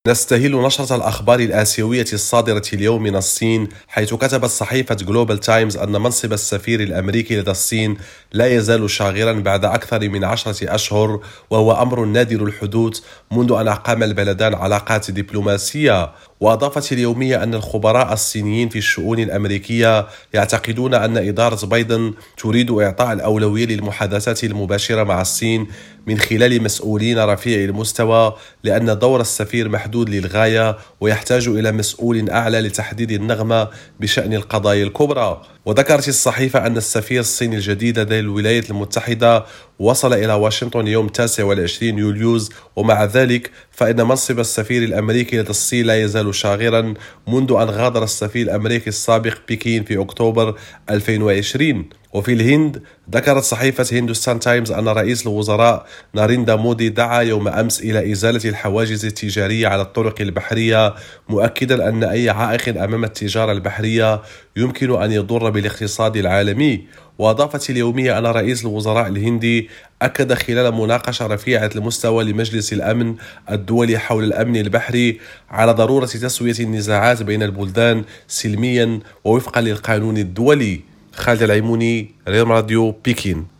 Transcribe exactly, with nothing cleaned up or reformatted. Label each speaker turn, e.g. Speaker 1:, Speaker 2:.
Speaker 1: نستهل نشرة الأخبار الآسيوية الصادرة اليوم من الصين، حيث كتبت صحيفة جلوبال تايمز أن منصب السفير الأمريكي لدى الصين لا يزال شاغرا بعد أكثر من عشرة أشهر، وهو أمر نادر الحدوث منذ أن أقام البلدان علاقات دبلوماسية. وأضافت اليومية أن الخبراء الصينيين في الشؤون الأمريكية يعتقدون أن إدارة بايدن تريد إعطاء الأولوية للمحادثات المباشرة مع الصين من خلال مسؤولين رفيع المستوى، لأن دور السفير محدود للغاية ويحتاج إلى مسؤول أعلى لتحديد النغمة بشأن القضايا الكبرى. وذكرت الصحيفة أن السفير الصيني الجديد لدى الولايات المتحدة وصل إلى واشنطن يوم التاسع والعشرين يوليوز، ومع ذلك فإن منصب السفير الأمريكي لدى الصين لا يزال شاغرا منذ أن غادر السفير الأمريكي السابق بكين في أكتوبر ألفين وعشرين. وفي الهند، ذكرت صحيفة هندوستان تايمز أن رئيس الوزراء ناريندا مودي دعا يوم أمس إلى إزالة الحواجز التجارية على الطرق البحرية، مؤكدا أن أي عائق أمام التجارة البحرية يمكن أن يضر بالاقتصاد العالمي. وأضافت اليومية أن رئيس الوزراء الهندي أكد خلال مناقشة رفيعة المستوى لمجلس الأمن الدولي حول الأمن البحري على ضرورة تسوية النزاعات بين البلدان سلميا ووفقا للقانون الدولي. خالد العيموني، ريم راديو، بكين.